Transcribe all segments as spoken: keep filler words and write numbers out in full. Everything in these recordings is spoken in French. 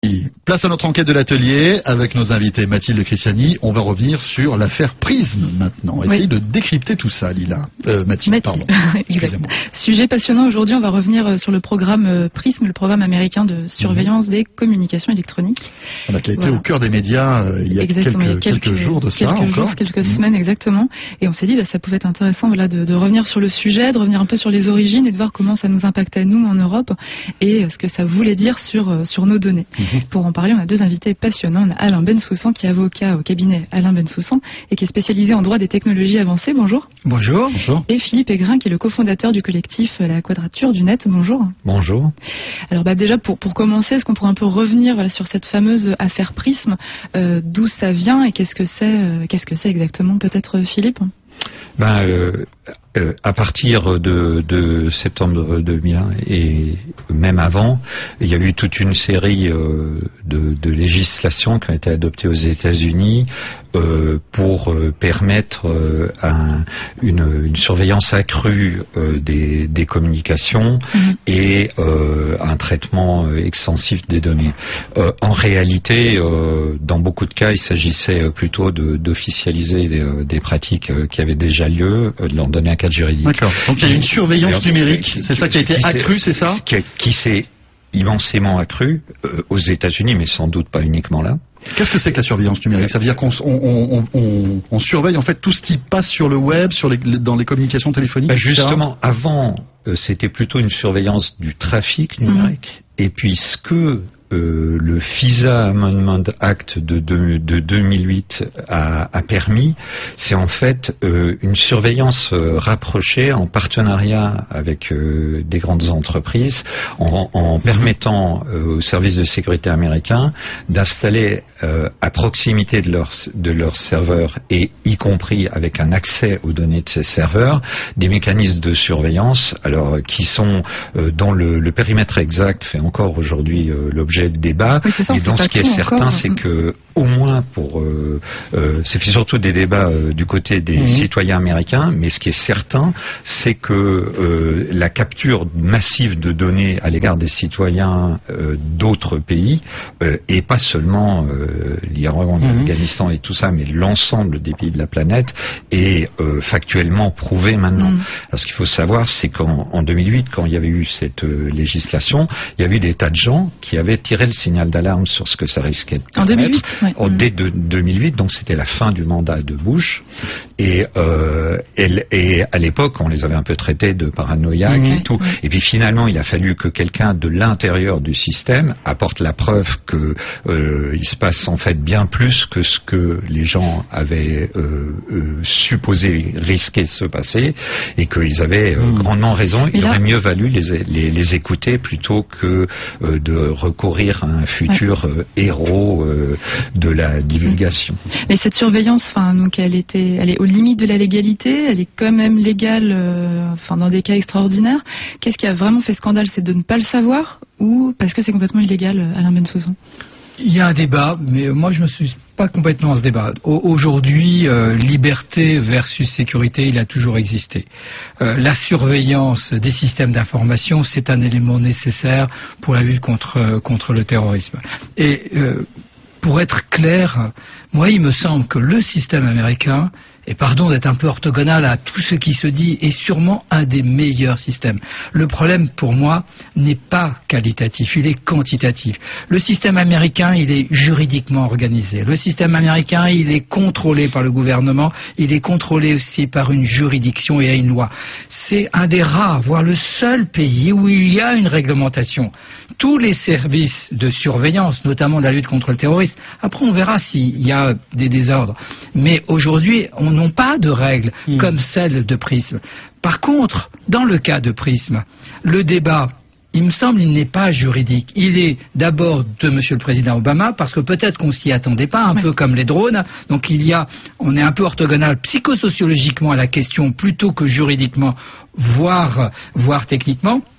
Place à notre enquête de l'atelier avec nos invités Mathilde Cristiani. On va revenir sur l'affaire Prism maintenant. Essayez oui. de décrypter tout ça, Lila. Euh, Mathilde, Mathilde, pardon. Excusez-moi. Sujet passionnant aujourd'hui. On va revenir sur le programme Prism, le programme américain de surveillance mmh. des communications électroniques. Voilà, qui a été voilà. au cœur des médias euh, il, y a quelques, il y a quelques, quelques jours de ça. Quelques jours, quelques mmh. semaines exactement. Et on s'est dit, bah, ça pouvait être intéressant voilà, de, de revenir sur le sujet, de revenir un peu sur les origines et de voir comment ça nous impactait nous en Europe et ce que ça voulait dire sur, sur nos données. Mmh. Pour en parler, on a deux invités passionnants. On a Alain Bensoussan, qui est avocat au cabinet Alain Bensoussan et qui est spécialisé en droit des technologies avancées. Bonjour. Bonjour. Bonjour. Et Philippe Aigrin, qui est le cofondateur du collectif La Quadrature du Net. Bonjour. Bonjour. Alors bah, déjà, pour, pour commencer, est-ce qu'on pourrait un peu revenir voilà, sur cette fameuse affaire Prism, euh, d'où ça vient et qu'est-ce que c'est, euh, qu'est-ce que c'est exactement, peut-être Philippe? Ben, euh, euh, à partir de, de septembre deux mille un et même avant, il y a eu toute une série euh, de, de législations qui ont été adoptées aux États-Unis euh, pour euh, permettre euh, un, une, une surveillance accrue euh, des, des communications mmh. et euh, un traitement euh, extensif des données. Euh, en réalité, euh, dans beaucoup de cas, il s'agissait plutôt de, d'officialiser des, des pratiques euh, qui avaient déjà lieu, euh, de leur donner un cadre juridique. D'accord. Donc il y a une surveillance numérique, c'est ça qui a été accrue, c'est ça? Qui, qui s'est immensément accrue euh, aux États-Unis, mais sans doute pas uniquement là. Qu'est-ce que c'est que la surveillance numérique? Ça veut dire qu'on on, on, on, on surveille en fait tout ce qui passe sur le web, sur les, dans les communications téléphoniques. Ben justement, avant, euh, c'était plutôt une surveillance du trafic numérique. Mmh. Et puis ce que Euh, le FISA Amendment Act de, de, de deux mille huit a, a permis, c'est en fait euh, une surveillance euh, rapprochée en partenariat avec euh, des grandes entreprises, en, en permettant euh, aux services de sécurité américains d'installer euh, à proximité de leurs de leurs serveurs et y compris avec un accès aux données de ces serveurs, des mécanismes de surveillance, alors qui sont euh, dont le, le périmètre exact fait encore aujourd'hui euh, l'objet de débat, oui, ça, et donc ce qui est certain, encore. c'est que au moins pour, euh, euh, c'est surtout des débats euh, du côté des mmh. citoyens américains, mais ce qui est certain, c'est que euh, la capture massive de données à l'égard des citoyens euh, d'autres pays, euh, et pas seulement euh, l'Iran, mmh. l'Afghanistan et tout ça, mais l'ensemble des pays de la planète, est euh, factuellement prouvé maintenant. Mmh. Alors ce qu'il faut savoir, c'est qu'en en deux mille huit, quand il y avait eu cette euh, législation, il y avait des tas de gens qui avaient tiré le signal d'alarme sur ce que ça risquait de en deux mille huit, ouais. oh, dès de, deux mille huit, donc c'était la fin du mandat de Bush, et, euh, et, et à l'époque on les avait un peu traités de paranoïaques mmh, et tout, mmh. et puis finalement il a fallu que quelqu'un de l'intérieur du système apporte la preuve que euh, il se passe en fait bien plus que ce que les gens avaient euh, euh, supposé risquer de se passer, et qu'ils avaient euh, mmh. grandement raison. Il là... aurait mieux valu les, les, les écouter plutôt que euh, de recourir à un futur ouais. euh, héros euh, de la divulgation. Mais cette surveillance, enfin, donc elle était, elle est aux limites de la légalité, elle est quand même légale, euh, enfin, dans des cas extraordinaires. Qu'est-ce qui a vraiment fait scandale, c'est de ne pas le savoir, ou parce que c'est complètement illégal, Alain Bensoussan? Il y a un débat, mais moi je me suis pas complètement dans ce débat. Aujourd'hui, euh, liberté versus sécurité, il a toujours existé. Euh, la surveillance des systèmes d'information, c'est un élément nécessaire pour la lutte contre, contre le terrorisme. Et euh, pour être clair, moi il me semble que le système américain, et pardon d'être un peu orthogonal à tout ce qui se dit, est sûrement un des meilleurs systèmes. Le problème pour moi n'est pas qualitatif, il est quantitatif. Le système américain, il est juridiquement organisé. Le système américain, il est contrôlé par le gouvernement, il est contrôlé aussi par une juridiction et une loi. C'est un des rares, voire le seul pays où il y a une réglementation. Tous les services de surveillance, notamment de la lutte contre le terrorisme, après on verra s'il y a des désordres. Mais aujourd'hui, on n'ont pas de règles mmh. comme celle de Prism. Par contre, dans le cas de Prism, le débat, il me semble, il n'est pas juridique. Il est d'abord de Monsieur le Président Obama, parce que peut-être qu'on s'y attendait pas, un oui. peu comme les drones. Donc il y a, on est un peu orthogonal psychosociologiquement à la question plutôt que juridiquement, voire, voire techniquement.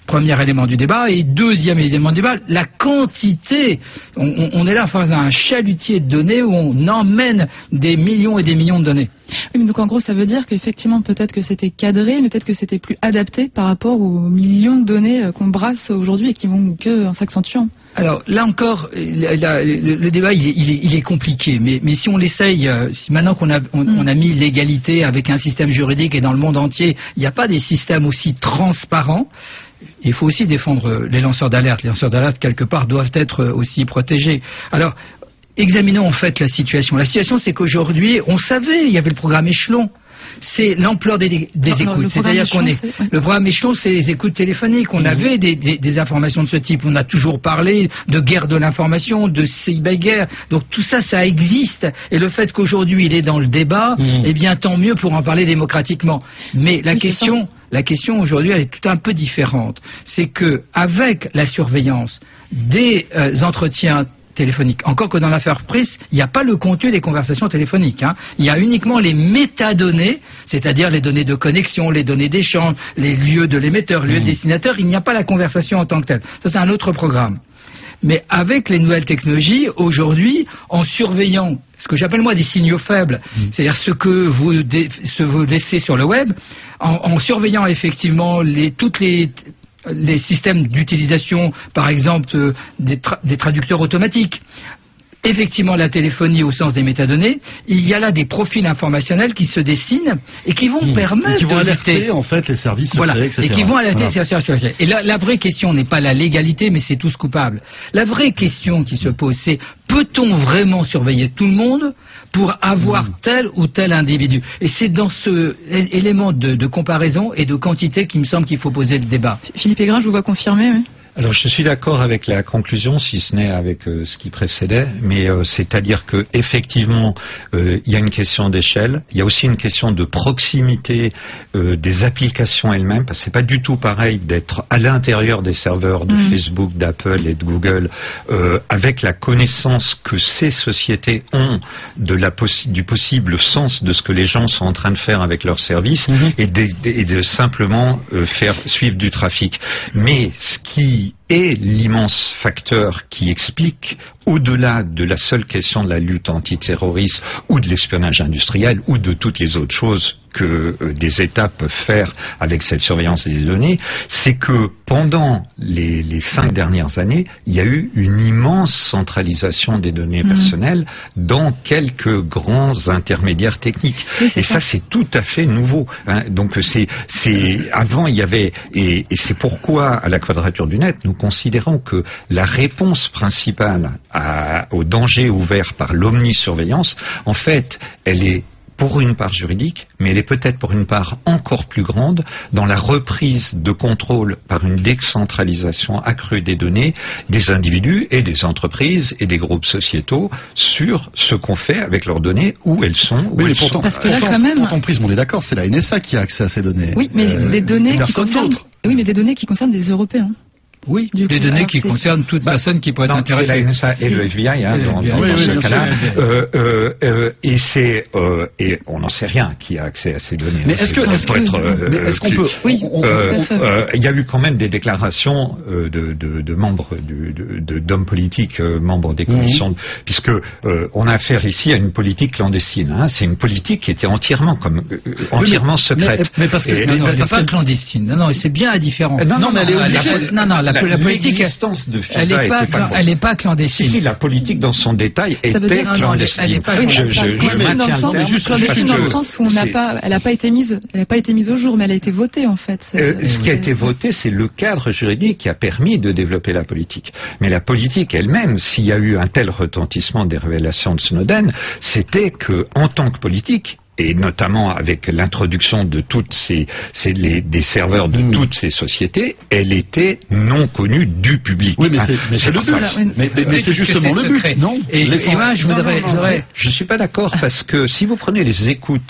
Premier élément du débat. Et deuxième élément du débat, la quantité. On, on est là face à un chalutier de données où on emmène des millions et des millions de données. Oui, mais donc en gros, ça veut dire qu'effectivement, peut-être que c'était cadré, mais peut-être que c'était plus adapté par rapport aux millions de données qu'on brasse aujourd'hui et qui vont que en s'accentuant. Alors là encore, la, la, le, le débat il est, il est, il est compliqué, mais, mais si on l'essaye, si maintenant qu'on a, on, mm. on a mis l'égalité avec un système juridique et dans le monde entier, il n'y a pas des systèmes aussi transparents. Il faut aussi défendre les lanceurs d'alerte. Les lanceurs d'alerte, quelque part, doivent être aussi protégés. Alors, examinons en fait la situation. La situation, c'est qu'aujourd'hui, on savait, il y avait le programme Échelon. C'est l'ampleur des, des non, écoutes. C'est-à-dire qu'on est, est ouais. le programme Échelon, c'est les écoutes téléphoniques. On mmh. avait des, des, des informations de ce type. On a toujours parlé de guerre de l'information, de cyberguerre. Donc tout ça, ça existe. Et le fait qu'aujourd'hui il est dans le débat, mmh. eh bien tant mieux pour en parler démocratiquement. Mais la oui, question, la question aujourd'hui, elle est tout un peu différente. C'est que avec la surveillance des euh, entretiens téléphonique. Encore que dans l'affaire Pris, il n'y a pas le contenu des conversations téléphoniques. Hein. Il y a uniquement les métadonnées, c'est-à-dire les données de connexion, les données d'échange, les lieux de l'émetteur, lieux mmh. de destinataire. Il n'y a pas la conversation en tant que telle. Ça, c'est un autre programme. Mais avec les nouvelles technologies, aujourd'hui, en surveillant ce que j'appelle moi des signaux faibles, mmh. c'est-à-dire ce que vous, dé- ce que vous laissez sur le web, en, en surveillant effectivement les, toutes les... les systèmes d'utilisation, par exemple, euh, des, tra- des traducteurs automatiques. Effectivement, la téléphonie au sens des métadonnées, il y a là des profils informationnels qui se dessinent et qui vont mmh. permettre et qui vont de alerter lutter. en fait les services secrets, voilà. et cetera. Et qui vont alerter voilà. les services secrets. Et là, la vraie question n'est pas la légalité, mais c'est tous coupables. La vraie question qui se pose, c'est peut-on vraiment surveiller tout le monde pour avoir mmh. tel ou tel individu? Et c'est dans ce élément de, de comparaison et de quantité qu'il me semble qu'il faut poser le débat. Philippe Aigrin, je vous vois confirmer, oui. Alors je suis d'accord avec la conclusion, si ce n'est avec euh, ce qui précédait, mais euh, c'est-à-dire que effectivement euh, il y a une question d'échelle, il y a aussi une question de proximité euh, des applications elles-mêmes, parce que c'est pas du tout pareil d'être à l'intérieur des serveurs de mmh. Facebook, d'Apple et de Google, euh, avec la connaissance que ces sociétés ont de la possi- du possible sens de ce que les gens sont en train de faire avec leurs services mmh. et, de, et de simplement euh, faire suivre du trafic. Mais ce qui est l'immense facteur qui explique, au-delà de la seule question de la lutte antiterroriste ou de l'espionnage industriel ou de toutes les autres choses que euh, des États peuvent faire avec cette surveillance des données, c'est que pendant les, les cinq dernières années, il y a eu une immense centralisation des données mmh. personnelles dans quelques grands intermédiaires techniques. Oui, et ça, ça c'est tout à fait nouveau. Hein. Donc c'est, c'est avant il y avait et, et c'est pourquoi à la Quadrature du Net nous considérons que la réponse principale à, au danger ouvert par l'omnisurveillance, en fait, elle est pour une part juridique, mais elle est peut-être pour une part encore plus grande dans la reprise de contrôle par une décentralisation accrue des données des individus et des entreprises et des groupes sociétaux sur ce qu'on fait avec leurs données, où elles sont, où oui, elles mais pourtant, sont. Parce que là, pourtant, quand même... pourtant, Prism, on est d'accord, c'est la N S A qui a accès à ces données. Oui, mais euh, des données qui concernent... d'autre. Oui, mais des données qui concernent des Européens. Oui, du des coup, données qui c'est... concernent toute bah, personne qui pourrait être intéressée. C'est la N S A et le F B I, hein, dans, dans, oui, dans oui, ce oui, cas-là. Euh, euh, euh, et c'est euh, et on n'en sait rien qui a accès à ces données. Mais est-ce que, est-ce que, être, euh, mais est-ce qu'on plus, peut Oui, il euh, euh, y a eu quand même des déclarations euh, de, de, de membres du, de, de, d'hommes politiques, euh, membres des commissions, mmh. puisque euh, on a affaire ici à une politique clandestine. Hein, c'est une politique qui était entièrement comme euh, entièrement oui, mais, mais, secrète. Mais parce que et, non, non, elle n'est pas clandestine. Non, non, c'est bien différent. Non, non, non, mais elle est obligée. Non, non, la, la, la politique. De elle n'est pas, pas, elle est pas clandestine. Si, si, la politique dans son détail était dire, clandestine. Elle est pas clandestine dans le sens, juste, clandestine dans le sens où on n'a pas, elle n'a pas été mise, elle n'a pas été mise au jour, mais elle a été votée en fait. Euh, ce qui a été voté, c'est le cadre juridique qui a permis de développer la politique. Mais la politique elle-même, s'il y a eu un tel retentissement des révélations de Snowden, c'était que, en tant que politique, et notamment avec l'introduction de toutes ces, ces les, des serveurs de mmh. toutes ces sociétés, elle était non connue du public. Oui, mais c'est, mais c'est, c'est le but. Voilà, oui. Mais, mais, mais c'est justement c'est le but, non Et, et moi, je voudrais, non, non, non, je voudrais... Je suis pas d'accord parce que si vous prenez les écoutes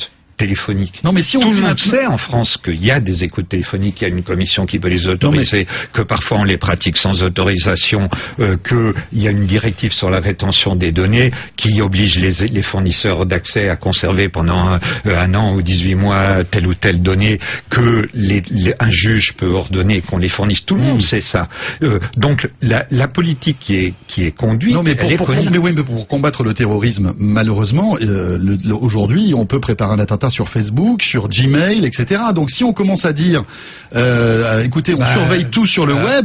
téléphoniques. Non, mais si on Tout le monde maintenant... sait en France qu'il y a des écoutes téléphoniques, il y a une commission qui peut les autoriser, non, mais... que parfois on les pratique sans autorisation, euh, qu'il y a une directive sur la rétention des données qui oblige les, les fournisseurs d'accès à conserver pendant un, un an ou dix-huit mois telle ou telle donnée, que les, les, un juge peut ordonner qu'on les fournisse. Tout le mmh. monde sait ça. Euh, donc la, la politique qui est, qui est conduite... Non, mais pour, elle pour, est mais oui, mais pour combattre le terrorisme, malheureusement, euh, le, le, aujourd'hui, on peut préparer un attentat sur Facebook, sur Gmail, et cetera. Donc si on commence à dire, euh, écoutez, on bah, surveille tout sur le bah, web...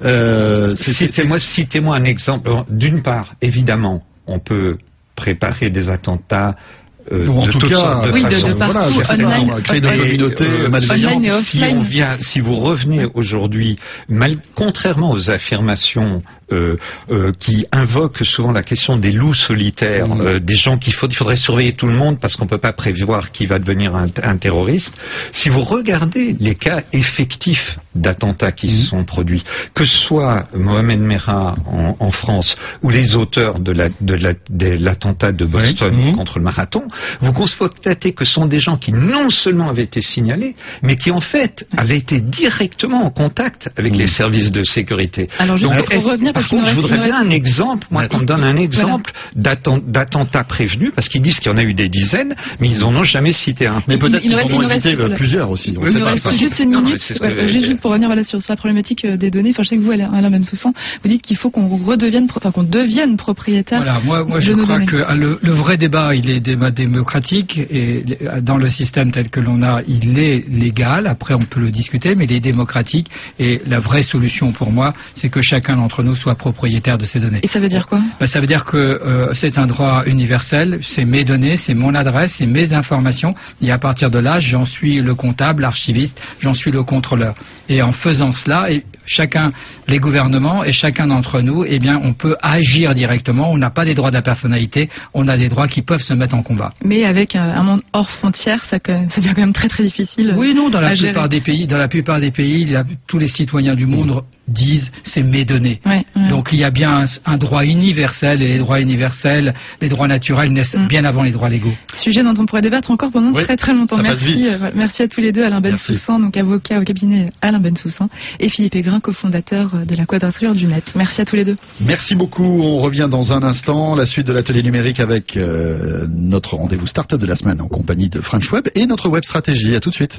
Euh, citez-moi, citez-moi un exemple. D'une part, évidemment, on peut préparer des attentats... Euh, en tout cas, oui, de, de partout, voilà, online, créer des communautés euh, malveillantes. Si on vient, si vous revenez aujourd'hui, mal, contrairement aux affirmations euh, euh, qui invoquent souvent la question des loups solitaires, mmh. euh, des gens qu'il faut, il faudrait surveiller tout le monde parce qu'on peut pas prévoir qui va devenir un, un terroriste. Si vous regardez les cas effectifs d'attentats qui mmh. se sont produits, que ce soit Mohamed Merah en, en France ou les auteurs de, la, de, la, de l'attentat de Boston oui. mmh. contre le marathon, vous constatez que ce sont des gens qui non seulement avaient été signalés, mais qui en fait avaient été directement en contact avec mmh. les services de sécurité. Alors je Donc, pour revenir, par contre, je voudrais bien un exemple, moi, qu'on me donne un exemple voilà. d'attentats prévenus, parce qu'ils disent qu'il y en a eu des dizaines, mais ils n'en ont jamais cité un. Mais peut-être qu'ils en ont évité reste, plusieurs aussi. On il nous reste juste une minute. Non, ouais, j'ai juste pour revenir voilà, sur, sur la problématique des données. Enfin, je sais que vous, Alain Benfoussan, vous dites qu'il faut qu'on redevienne, enfin qu'on devienne propriétaire. Voilà, moi, moi de je nos crois données. que le, le vrai débat, il est débat démocratique et dans le système tel que l'on a, il est légal. Après, on peut le discuter, mais il est démocratique. Et la vraie solution pour moi, c'est que chacun d'entre nous soit propriétaire de ces données. Et ça veut dire quoi? Ben, ça veut dire que euh, c'est un droit universel. C'est mes données, c'est mon adresse, c'est mes informations. Et à partir de là, j'en suis le comptable, l'archiviste, j'en suis le contrôleur. Et en faisant cela, et chacun, les gouvernements et chacun d'entre nous, eh bien, on peut agir directement. On n'a pas des droits de la personnalité, on a des droits qui peuvent se mettre en combat. Mais avec un, un monde hors frontières, ça, ça devient quand même très très difficile. Oui, non, dans la à plupart gérer. des pays, dans la plupart des pays, la, tous les citoyens du monde disent c'est mes données. Ouais, ouais. Donc il y a bien un, un droit universel et les droits universels, les droits naturels naissent mm. bien avant les droits légaux. Sujet dont on pourrait débattre encore pendant oui, très très longtemps. Merci, euh, merci à tous les deux, Alain Benfoussan, donc avocat au cabinet Alain Benfoussan, et Philippe Aigrin, cofondateur de la Quadrature du Net. Merci à tous les deux. Merci beaucoup. On revient dans un instant. La suite de l'atelier numérique avec euh, notre rendez-vous start-up de la semaine en compagnie de French Web et notre web stratégie. À tout de suite.